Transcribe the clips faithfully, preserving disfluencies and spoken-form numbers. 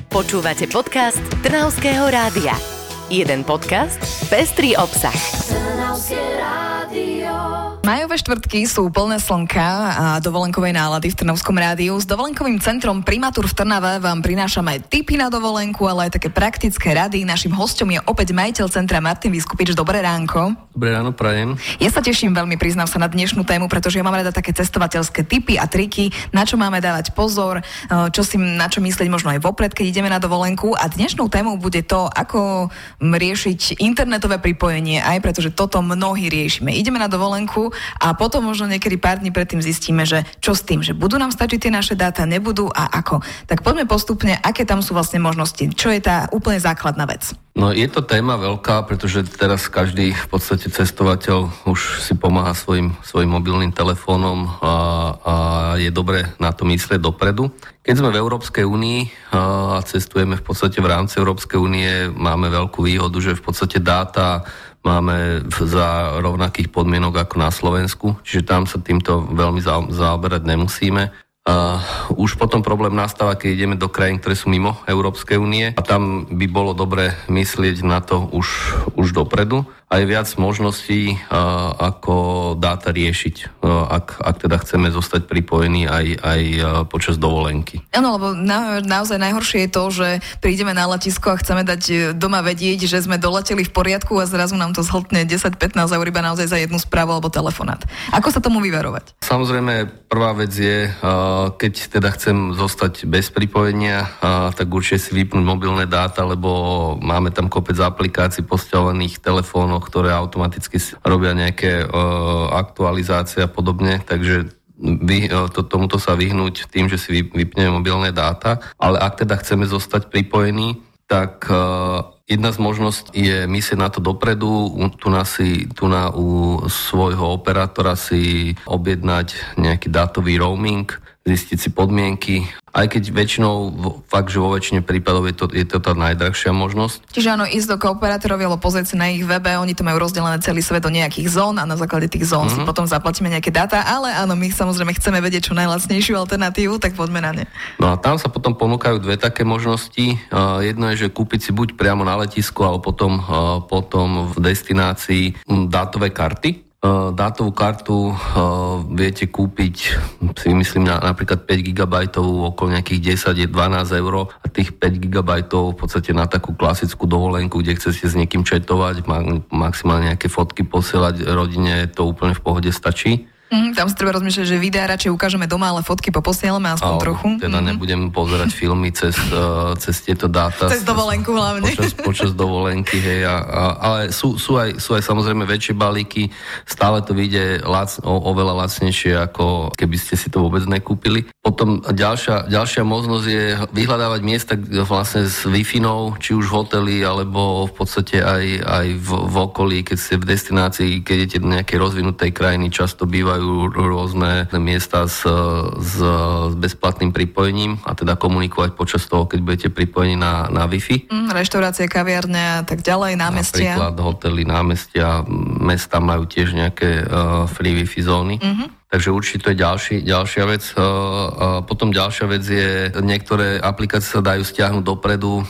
Počúvate podcast Trnavského rádia. Jeden podcast, pestrý obsah. Trnavské rádio. Majové štvrtky sú plné slnka a dovolenkovej nálady v Trnavskom rádiu. S dovolenkovým centrom Primatur v Trnave vám prinášame tipy na dovolenku, ale aj také praktické rady. Naším hosťom je opäť majiteľ centra Martin Vyskupič. Dobré ránko. Dobré ráno, prajem. Ja sa teším veľmi, priznám sa, na dnešnú tému, pretože ja mám rada také cestovateľské tipy a triky, na čo máme dávať pozor, čo si, na čo myslieť možno aj vopred, keď ideme na dovolenku. A dnešnou témou bude to, ako riešiť internetové pripojenie, aj pretože toto mnohí riešime. Ideme na dovolenku a potom možno niekedy pár dní predtým zistíme, že čo s tým, že budú nám stačiť tie naše dáta, nebudú a ako. Tak poďme postupne, aké tam sú vlastne možnosti. Čo je tá úplne základná vec? No je to téma veľká, pretože teraz každý v podstate cestovateľ už si pomáha svojim, svojim mobilným telefónom a, a je dobre na to myslieť dopredu. Keď sme v Európskej únii a cestujeme v podstate v rámci Európskej únie, máme veľkú výhodu, že v podstate dáta máme za rovnakých podmienok ako na Slovensku, čiže tam sa týmto veľmi zaoberať nemusíme. Uh, už potom problém nastáva, keď ideme do krajín, ktoré sú mimo Európskej únie a tam by bolo dobre myslieť na to už, už dopredu. A je viac možností, uh, ako dáta riešiť, uh, ak, ak teda chceme zostať pripojení aj, aj uh, počas dovolenky. Áno, lebo na, naozaj najhoršie je to, že prídeme na letisko a chceme dať doma vedieť, že sme doleteli v poriadku a zrazu nám to zhltne desať pätnásť eur iba naozaj za jednu správu alebo telefonát. Ako sa tomu vyvarovať? Samozrejme, prvá vec je, uh, keď teda chcem zostať bez pripojenia, uh, tak určite si vypnúť mobilné dáta, lebo máme tam kopec aplikácií posťahovaných telefónov, ktoré automaticky robia nejaké uh, aktualizácie a podobne, takže vy, uh, to, tomuto sa vyhnúť tým, že si vy, vypneme mobilné dáta, ale ak teda chceme zostať pripojení, tak uh, jedna z možností je myslieť na to dopredu, tu na, si, tu na u svojho operátora si objednať nejaký dátový roaming, zistiť si podmienky, aj keď väčšinou, fakt, že vo väčšine prípadov je to, je to tá najdrahšia možnosť. Čiže áno, ísť do kooperátorov, alebo pozrieť si na ich webe, oni to majú rozdelené celý svet do nejakých zón a na základe tých zón mm-hmm. si potom zaplatíme nejaké dáta, ale áno, my samozrejme chceme vedieť čo najlacnejšiu alternatívu, tak poďme na ne. No a tam sa potom ponúkajú dve také možnosti. Uh, jedno je, že kúpiť si buď priamo na letisku, alebo potom, uh, potom v destinácii um, dátové karty. Dátovú kartu uh, viete kúpiť, si myslím, na, napríklad päť gigabajtov okolo nejakých desať dvanásť eur a tých päť gigabajtov v podstate na takú klasickú dovolenku, kde chcete s niekým chatovať, ma, maximálne nejaké fotky posielať rodine, to úplne v pohode stačí. Mm, tam si treba rozmýšľať, že videá radšej ukážeme doma, ale fotky poposielame aspoň Áno, trochu. Teda mm-hmm. nebudem pozerať filmy cez, uh, cez tieto dáta. Cez dovolenku hlavne. Počas, počas dovolenky, hej. A, a, ale sú, sú, aj, sú aj samozrejme väčšie balíky. Stále to vyjde lac, o, oveľa lacnejšie, ako keby ste si to vôbec nekúpili. Potom ďalšia, ďalšia možnosť je vyhľadávať miesta vlastne s Wi-Fi-nou, či už hotely, alebo v podstate aj, aj v, v okolí, keď ste v destinácii, keď idete do nejakej rozvinutej krajiny, často bývajú rôzne miesta s, s, s bezplatným pripojením a teda komunikovať počas toho, keď budete pripojení na, na Wi-Fi. Mm, reštaurácie, kaviarne a tak ďalej, námestia. Napríklad hotely, námestia, mesta majú tiež nejaké uh, free Wi-Fi zóny. Mm-hmm. Takže určite to je ďalší, ďalšia vec. Uh, potom ďalšia vec je, niektoré aplikácie sa dajú stiahnuť dopredu uh,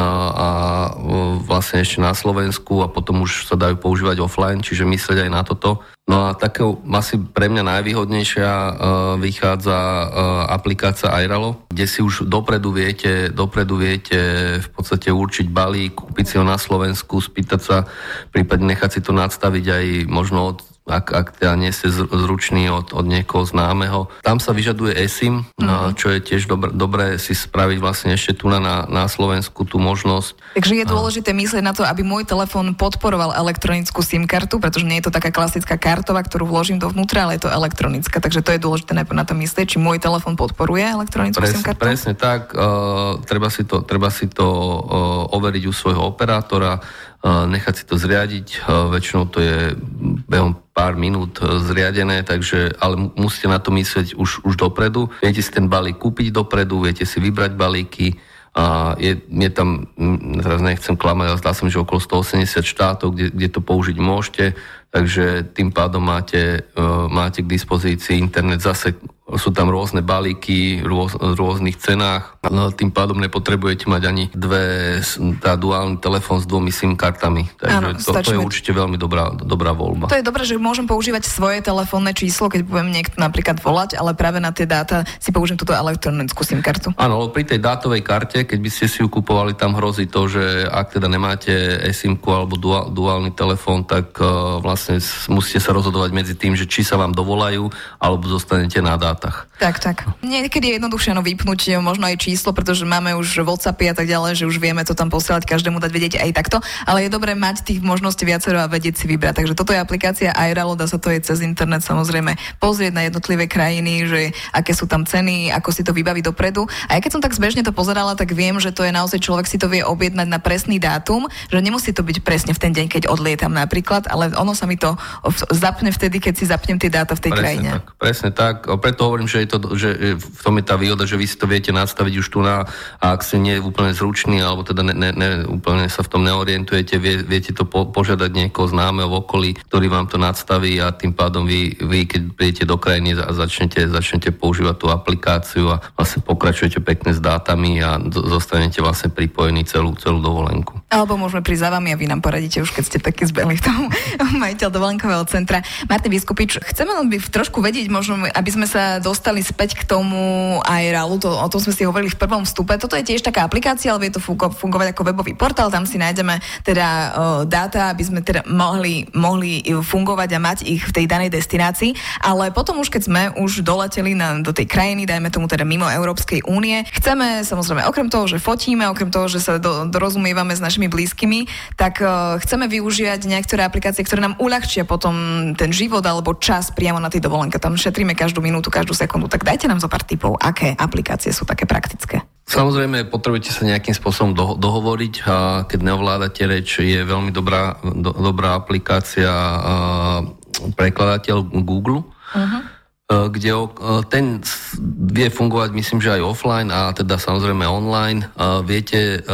a uh, vlastne ešte na Slovensku a potom už sa dajú používať offline, čiže myslieť aj na toto. No a takou asi pre mňa najvýhodnejšia uh, vychádza uh, aplikácia Airalo, kde si už dopredu viete, dopredu viete v podstate určiť balík, kúpiť si ho na Slovensku, spýtať sa, prípadne nechať si to nadstaviť aj možno od ak, ak teda nie ste zručný od, od niekoho známeho. Tam sa vyžaduje eSIM, mm-hmm. čo je tiež dobré, dobré si spraviť vlastne ešte tu na, na Slovensku tú možnosť. Takže je dôležité myslieť na to, aby môj telefón podporoval elektronickú SIM kartu, pretože nie je to taká klasická kartová, ktorú vložím dovnútra, ale je to elektronická. Takže to je dôležité najprv na to myslieť, či môj telefón podporuje elektronickú Pres, SIM kartu. Presne tak. Uh, treba si to, treba si to uh, overiť u svojho operátora, uh, nechať si to zriadiť. Uh, väčšinou to je behom pár minút zriadené, takže, ale musíte na to myslieť už, už dopredu. Viete si ten balík kúpiť dopredu, viete si vybrať balíky. A je, je tam, teraz nechcem klamať, ale zdá sa mi, že okolo stoosemdesiat štátov, kde, kde to použiť môžete. takže tým pádom máte, máte k dispozícii internet, zase sú tam rôzne balíky v rôz, rôznych cenách. No, tým pádom nepotrebujete mať ani dve, tá duálny telefón s dvomi SIM kartami. Takže áno, to, to je určite veľmi dobrá, dobrá voľba. To je dobré, že môžem používať svoje telefónne číslo, keď budem niekto napríklad volať, ale práve na tie dáta si použijem túto elektronickú SIM kartu. Áno, pri tej dátovej karte, keď by ste si ju kupovali, tam hrozí to, že ak teda nemáte eSIM-ku alebo duál, duálny telefón, tak uh, vlastne musíte sa rozhodovať medzi tým, že či sa vám dovolajú, alebo zostanete na dátach. Tak, tak. Niekedy je jednoduchšie no, vypnúť možno aj číslo, pretože máme už WhatsAppy a tak ďalej, že už vieme to tam posielať, každému dať vedieť aj takto, ale je dobré mať tých možností viacero a vedieť si vybrať. Takže toto je aplikácia iRalo, dá sa to aj cez internet samozrejme pozrieť na jednotlivé krajiny, že aké sú tam ceny, ako si to vybaviť dopredu. A ja keď som tak zbežne to pozerala, tak viem, že to je naozaj človek si to vie objednať na presný dátum, že nemusí to byť presne v ten deň, keď odlietam napríklad, ale ono sa mi to zapne vtedy, keď si zapnem tie dáta v tej presne krajine. Tak, presne tak. Preto hovorím, že, je to, že v tom je tá výhoda, že vy si to viete nastaviť už tu na, a ak ste nie úplne zruční, alebo teda ne, ne, ne, úplne sa v tom neorientujete, vie, viete to po, požiadať niekoho známeho v okolí, ktorý vám to nadstaví a tým pádom vy, vy keď prídete do krajiny a začnete, začnete používať tú aplikáciu a vlastne pokračujete pekne s dátami a zostanete vlastne pripojení celú, celú dovolenku. Alebo môžeme prísť za vami a vy nám poradíte už, keď ste takí zbehli v tom majiteľ dovolenkového centra. Martin Vyskupič, chceme len by trošku vedieť, možno, aby sme sa dostali späť k tomu iRalu, to, o tom sme si hovorili v prvom vstupe. Toto je tiež taká aplikácia, ale vie to fungo, fungovať ako webový portál, tam si nájdeme teda uh, dáta, aby sme teda mohli, mohli fungovať a mať ich v tej danej destinácii, ale potom už keď sme už doleteli na, do tej krajiny, dajme tomu teda mimo Európskej únie, chceme samozrejme okrem toho, že fotíme, okrem toho, že sa do, dorozumievame s našimi blízkymi, tak uh, chceme využívať niektoré aplikácie, ktoré nám uľahčia potom ten život alebo čas priamo na tej dovolenke. Tam šetríme každú minútu, každú sekundu. Tak dajte nám zo pár tipov, aké aplikácie sú také praktické. Samozrejme, potrebujete sa nejakým spôsobom do, dohovoriť a keď neovládate reč, je veľmi dobrá, do, dobrá aplikácia a, prekladateľ Google, uh-huh. kde ten vie fungovať, myslím, že aj offline a teda samozrejme online. Viete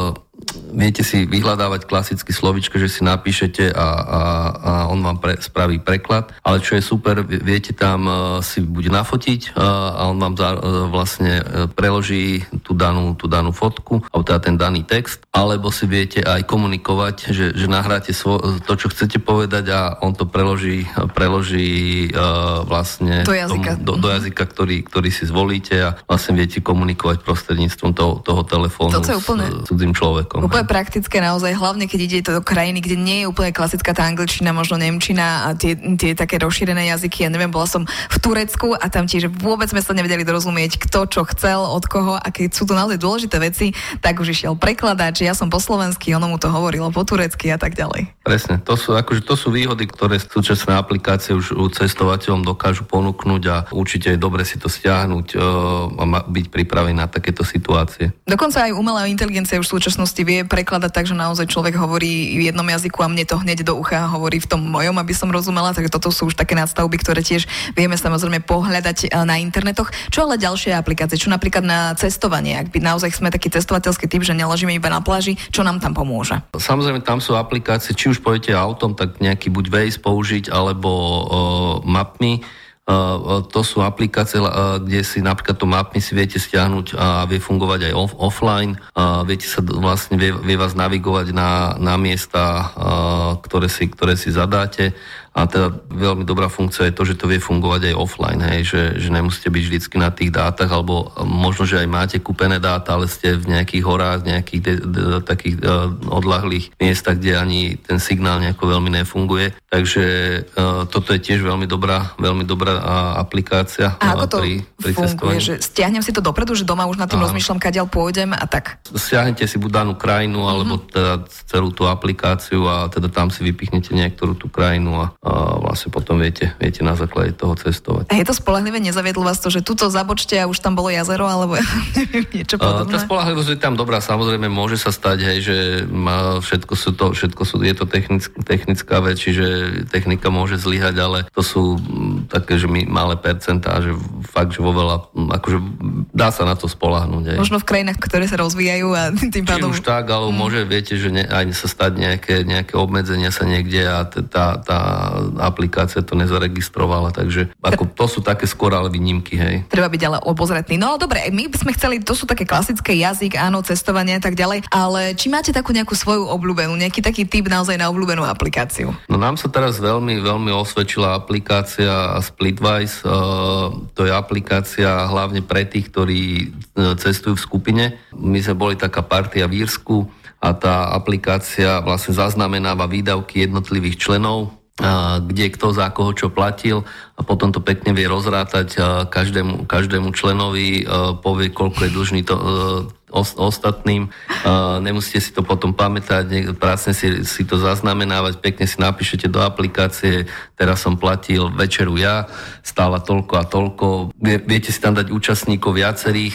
Viete si vyhľadávať klasické slovíčko, že si napíšete a, a, a on vám pre, spraví preklad, ale čo je super, viete tam uh, si buď nafotiť uh, a on vám za, uh, vlastne uh, preloží tú danú, tú danú fotku, alebo teda ten daný text, alebo si viete aj komunikovať, že, že nahráte svo, to, čo chcete povedať a on to preloží, preloží uh, vlastne do jazyka, tomu, do, do jazyka ktorý, ktorý si zvolíte a vlastne viete komunikovať prostredníctvom toho, toho telefónu s cudzým človekom. Úplne praktické naozaj, hlavne keď ide to do krajiny, kde nie je úplne klasická tá angličtina, možno nemčina a tie, tie také rozšírené jazyky. Ja neviem, bola som v Turecku a tam tiež vôbec sme sa nevedeli dorozumieť, kto čo chcel, od koho, a keď sú to naozaj dôležité veci, tak už išiel prekladač, ja som po slovensky, ono mu to hovorilo po turecky a tak ďalej. Presne, to sú, akože, to sú výhody, ktoré súčasné aplikácie už cestovateľom dokážu ponúknuť a určite je dobre si to stiahnuť uh, a byť pripravený na takéto situácie. Dokonca aj umelá inteligencia už v súčasnosti vie prekladať tak, že naozaj človek hovorí v jednom jazyku a mne to hneď do ucha hovorí v tom mojom, aby som rozumela, takže toto sú už také nadstavby, ktoré tiež vieme samozrejme pohľadať na internetoch. Čo ale ďalšie aplikácie? Čo napríklad na cestovanie? Ak by naozaj sme taký cestovateľský typ, že neležíme iba na pláži, čo nám tam pomôže? Samozrejme, tam sú aplikácie, či už pôjdete autom, tak nejaký buď Waze použiť, alebo uh, Mapmi. Uh, to sú aplikácie, uh, kde si napríklad to Mapmi si viete stiahnuť a vie fungovať aj off- offline. Uh, viete sa vlastne, vie, vie vás navigovať na, na miesta, uh, ktoré, si, ktoré si zadáte. A teda veľmi dobrá funkcia je to, že to vie fungovať aj offline, hej, že, že nemusíte byť vždycky na tých dátach, alebo možno, že aj máte kúpené dáta, ale ste v nejakých horách, nejakých de, de, takých uh, odľahlých miestach, kde ani ten signál nejako veľmi nefunguje. Takže uh, toto je tiež veľmi dobrá, veľmi dobrá uh, aplikácia. A ako to pri, pri funguje? Že stiahnem si to dopredu, že doma už na tým rozmýšľam, kadiaľ pôjdem a tak? Stiahnete si buď danú krajinu, mm-hmm. alebo teda celú tú aplikáciu a teda tam si vypichnete niektorú tú krajinu a a vlastne potom viete, viete na základe toho cestovať. A je to spoľahlivé? Nezaviedlo vás to, že tuto zabočte a už tam bolo jazero, alebo niečo podobné? Tá spoľahlivosť je tam dobrá, samozrejme môže sa stať, hej, že má, všetko sú to, všetko sú, je to technick, technická vec, čiže technika môže zlyhať, ale to sú také, že my malé percentá, že fakt, že vo veľa, akože dá sa na to spoľahnúť. Aj. Možno v krajinách, ktoré sa rozvíjajú a tým pádom... Či už tak, ale mm. môže, viete, že ne, aj sa stať nejaké, nejaké obmedzenia sa niekde a t- tá, tá aplikácia to nezaregistrovala, takže ako, to sú také skôr ale výnimky, hej. Treba byť ale obozretný. No dobre, my by sme chceli, to sú také klasické jazyk, áno, cestovanie a tak ďalej, ale či máte takú nejakú svoju obľúbenú, nejaký taký typ naozaj na obľúbenú aplikáciu? No nám sa teraz veľmi, veľmi osvedčila aplikácia Splitwise. To je aplikácia hlavne pre tých, ktorí cestujú v skupine. My sme boli taká partia v Írsku a tá aplikácia vlastne zaznamenáva výdavky jednotlivých členov, kde kto za koho čo platil a potom to pekne vie rozrátať každému, každému členovi, povie, koľko je dlžný to ostatným. Nemusíte si to potom pamätať, prácne si, si to zaznamenávať, pekne si napíšete do aplikácie, teraz som platil večeru ja, stála toľko a toľko. Viete si tam dať účastníkov viacerých,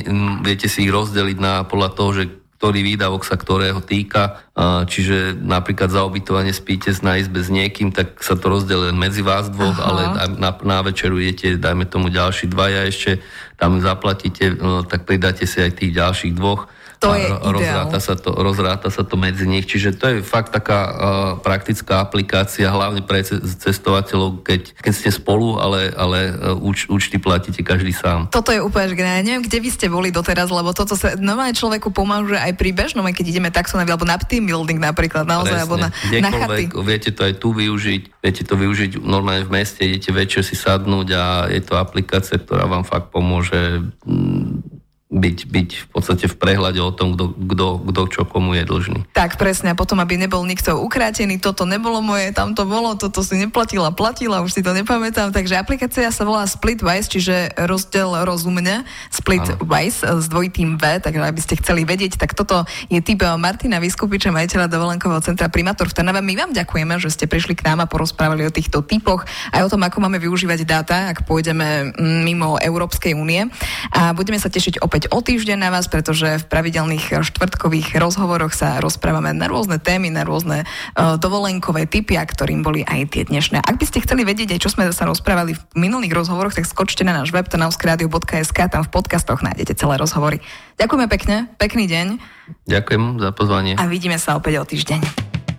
viete si ich rozdeliť na podľa toho, že ktorý výdavok sa ktorého týka. Čiže napríklad za ubytovanie spíte na izbe s niekým, tak sa to rozdelí medzi vás dvoch, aha, ale na, na večeru idete, dajme tomu ďalší dvaja ešte, tam zaplatíte, no, tak pridáte si aj tých ďalších dvoch. To je rozráta sa to, rozráta sa to medzi nich. Čiže to je fakt taká uh, praktická aplikácia, hlavne pre cestovateľov, keď, keď ste spolu, ale, ale uh, úč, účty platíte každý sám. Toto je úplne geniálne. Neviem, kde vy ste boli doteraz, lebo toto sa normálne človeku pomôže aj pri bežnom, aj keď ideme taxonavi, alebo na team building napríklad, naozaj, presne, alebo na, na chaty. Viete to aj tu využiť, viete to využiť normálne v meste, idete večer si sadnúť a je to aplikácia, ktorá vám fakt pomôže mm, byť, byť v podstate v prehľade o tom, kto, kto, kto čo komu je dlžný. Tak presne, a potom, aby nebol nikto ukrátený, toto nebolo moje, tam to bolo, toto si neplatila, platila, už si to nepamätám, takže aplikácia sa volá Splitwise, čiže rozdiel rozumne, Splitwise s dvojitým V, takže aby ste chceli vedieť, tak toto je typ Martina Vyskupiča, majiteľa dovolenkového centra Primátor v Trnave. My vám ďakujeme, že ste prišli k nám a porozprávali o týchto typoch, aj o tom, ako máme využívať dáta, ak pôjdeme mimo Európskej únie, a budeme sa tešiť opäť o týždeň na vás, pretože v pravidelných štvrtkových rozhovoroch sa rozprávame na rôzne témy, na rôzne uh, dovolenkové tipy, a ktorým boli aj tie dnešné. Ak by ste chceli vedieť aj čo sme sa rozprávali v minulých rozhovoroch, tak skočte na náš web trnavské rádio bodka es ká, tam v podcastoch nájdete celé rozhovory. Ďakujeme pekne, pekný deň. Ďakujem za pozvanie. A vidíme sa opäť o týždeň.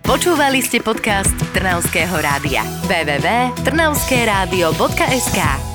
Počúvali ste podcast Trnavského rádia. w w w bodka trnavské rádio bodka es ká